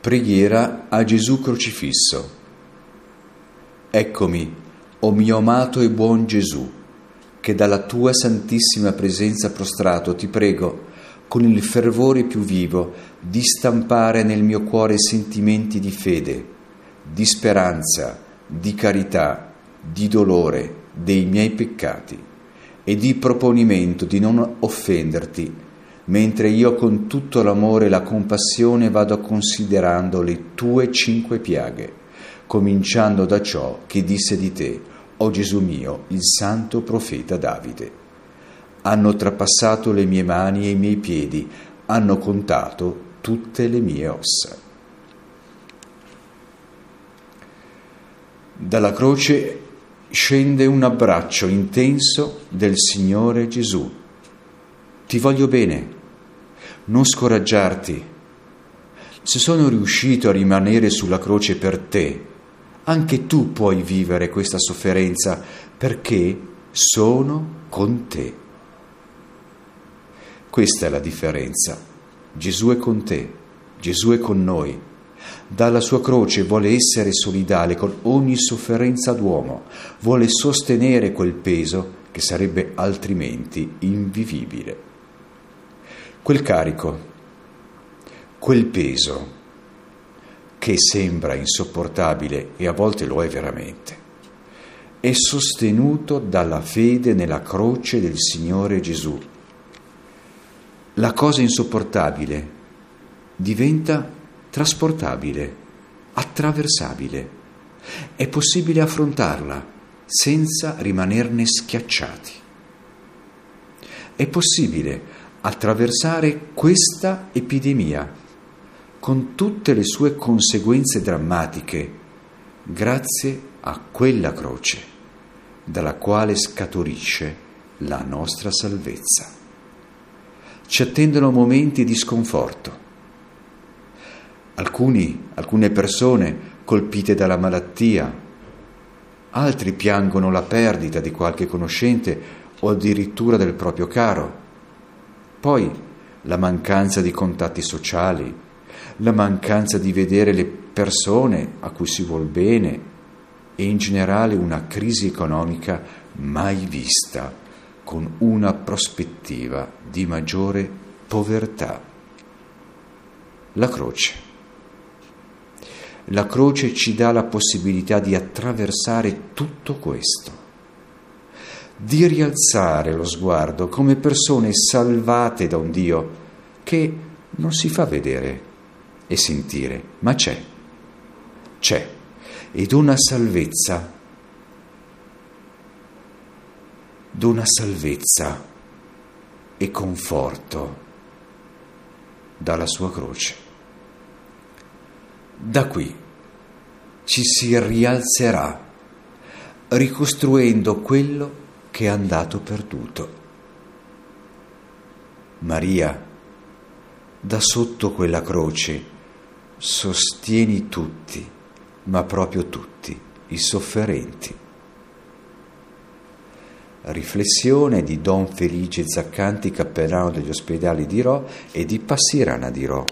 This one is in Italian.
Preghiera a Gesù crocifisso. Eccomi, o mio amato e buon Gesù, che dalla tua santissima presenza prostrato ti prego, con il fervore più vivo, di stampare nel mio cuore sentimenti di fede, di speranza, di carità, di dolore dei miei peccati e di proponimento di non offenderti, mentre io con tutto l'amore e la compassione vado considerando le tue 5 piaghe, cominciando da ciò che disse di te, o Gesù mio, il santo profeta Davide. Hanno trapassato le mie mani e i miei piedi, hanno contato tutte le mie ossa. Dalla croce scende un abbraccio intenso del Signore Gesù. Ti voglio bene, non scoraggiarti. Se sono riuscito a rimanere sulla croce per te, anche tu puoi vivere questa sofferenza perché sono con te. Questa è la differenza. Gesù è con te, Gesù è con noi. Dalla sua croce vuole essere solidale con ogni sofferenza d'uomo, vuole sostenere quel peso che sarebbe altrimenti invivibile. Quel carico, quel peso che sembra insopportabile e a volte lo è veramente, è sostenuto dalla fede nella croce del Signore Gesù. La cosa insopportabile diventa trasportabile, attraversabile. È possibile affrontarla senza rimanerne schiacciati. È possibile attraversare questa epidemia con tutte le sue conseguenze drammatiche grazie a quella croce dalla quale scaturisce la nostra salvezza. Ci attendono momenti di sconforto. Alcune persone colpite dalla malattia, altri piangono la perdita di qualche conoscente o addirittura del proprio caro. Poi la mancanza di contatti sociali, la mancanza di vedere le persone a cui si vuol bene e in generale una crisi economica mai vista, con una prospettiva di maggiore povertà. La croce ci dà la possibilità di attraversare tutto questo, di rialzare lo sguardo come persone salvate da un Dio che non si fa vedere e sentire, ma c'è, ed una salvezza e conforto dalla sua croce. Da qui ci si rialzerà, ricostruendo quello che è andato perduto. Maria, da sotto quella croce, sostieni tutti, ma proprio tutti, i sofferenti. Riflessione di Don Felice Zaccanti, cappellano degli ospedali di Rho e di Passirana di Rho.